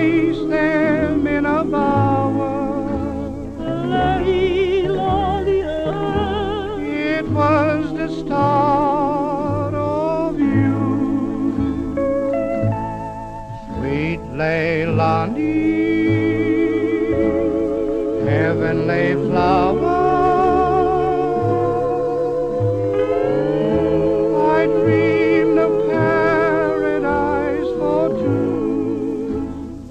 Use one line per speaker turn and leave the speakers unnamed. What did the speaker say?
place them in a bower. It was the start of you, sweet Leilani, heavenly flower.